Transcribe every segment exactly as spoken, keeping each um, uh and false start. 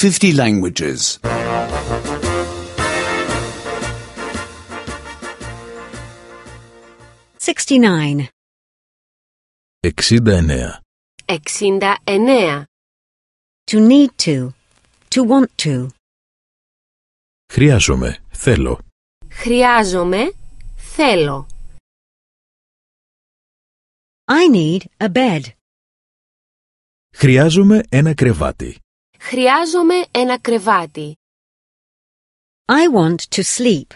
fifty languages. sixty-nine. εξήντα εννέα. εξήντα εννέα. To need to. To want to. Χρειάζομαι, θέλω. Χρειάζομαι, θέλω. I need a bed. Χρειάζομαι ένα κρεβάτι. Χρειάζομαι ένα κρεβάτι. I want to sleep.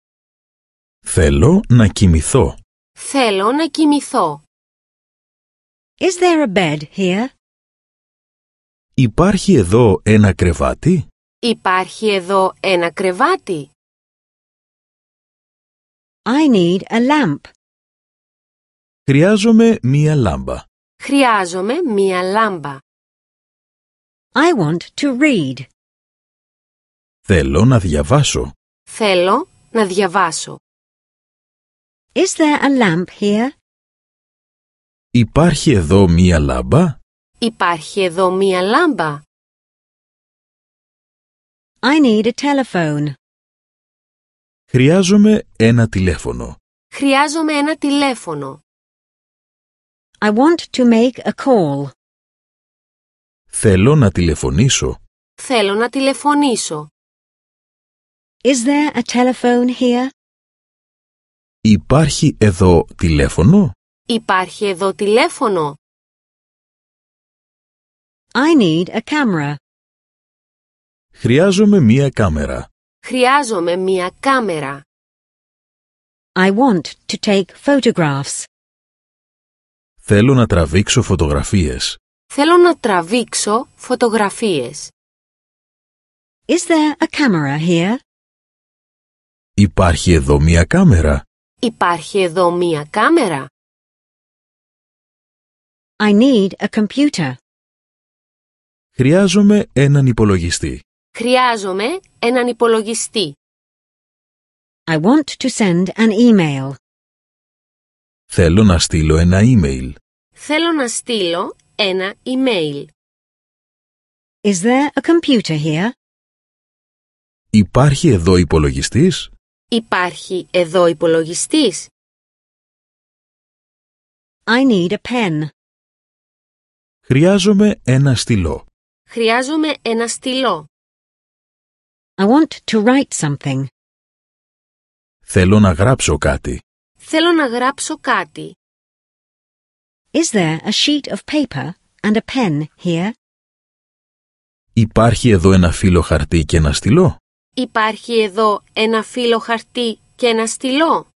Θέλω να κοιμηθώ. Θέλω να κοιμηθώ. Is there a bed here? Υπάρχει εδώ ένα κρεβάτι? Υπάρχει εδώ ένα κρεβάτι. I need a lamp. Χρειάζομαι μία λάμπα. Χρειάζομαι μία λάμπα. I want to read. Θέλω να διαβάσω. Θέλω να διαβάσω. Is there a lamp here? Υπάρχει εδώ μία λάμπα? Υπάρχει εδώ μία λάμπα. I need a telephone. Χρειάζομαι ένα τηλέφωνο. Χρειάζομαι ένα τηλέφωνο. I want to make a call. Θέλω να τηλεφωνήσω. Θέλω να τηλεφωνήσω. Is there a telephone here? Υπάρχει εδώ τηλέφωνο? Υπάρχει εδώ τηλέφωνο. I need a camera. Χρειάζομαι μία κάμερα. Χρειάζομαι μία κάμερα. I want to take photographs. Θέλω να τραβήξω φωτογραφίες. Θέλω να τραβήξω φωτογραφίες. Is there a camera here? Υπάρχει εδώ μία κάμερα? Υπάρχει εδώ μία κάμερα. I need a computer. Χρειάζομαι έναν υπολογιστή. Χρειάζομαι έναν υπολογιστή. I want to send an email. Θέλω να στείλω ένα email. Θέλω να στείλω ένα email. Is there a computer here? Υπάρχει εδώ υπολογιστής? Υπάρχει εδώ υπολογιστής. I need a pen. Χρειάζομαι ένα στυλό. Χρειάζομαι ένα στυλό. I want to write something. Θέλω να γράψω κάτι. Θέλω να γράψω κάτι. Is there a sheet of paper and a pen here? Υπάρχει εδώ ένα φύλλο χαρτί και ένα στυλό? Υπάρχει εδώ ένα φύλλο χαρτί και ένα στυλό.